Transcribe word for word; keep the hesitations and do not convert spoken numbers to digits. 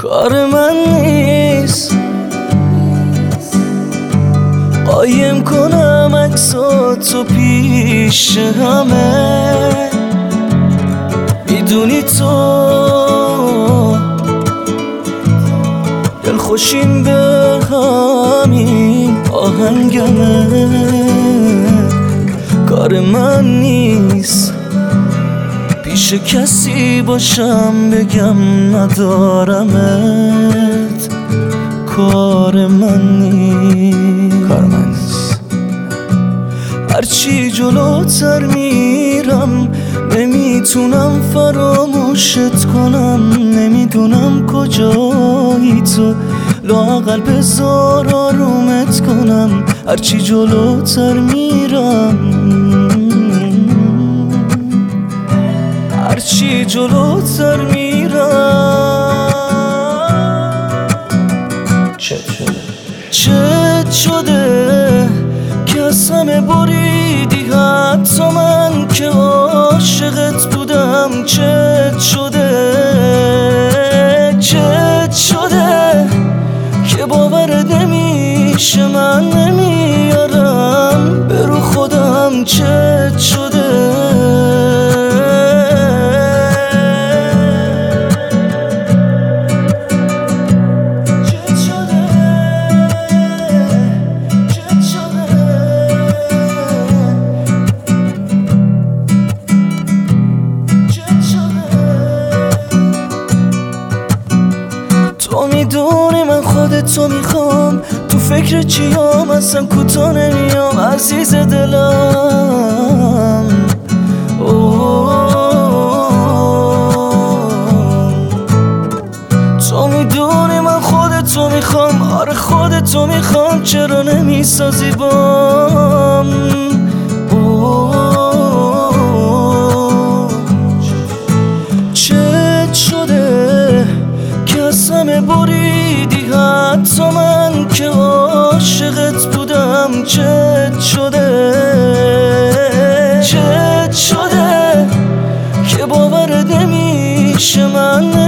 کار من نیست قایم کنم عکساتو پیش همه. میدونی تو دلخوشیم به همین آهنگمه. کار من نیست پیش کسی باشم بگم ندارمت. کار من نیست کار من نیست هرچی جلوتر میرم نمیتونم فراموشت کنم. نمیدونم کجایی تو، لااقل بذار آرومت کنم. هرچی جلوتر میرم هرچی جلوتر میرم چت شده چت شده که از همه بریدی، حتی من که عاشقت بودم. چت شده چت شده که باورت نمیشه من نمیارم به رو خودم. چت شده تو میدونی من خودتو میخوام، تو فکر چیام اصلا کوتا نمیام عزیز دلم. تو میدونی من خودتو میخوام، آره خودتو میخوام. چرا نمیسازی بام؟ چت شده که از همه بریدی، حتی من که عاشقت بودم. چت شده چت شده که باورت نمیشه من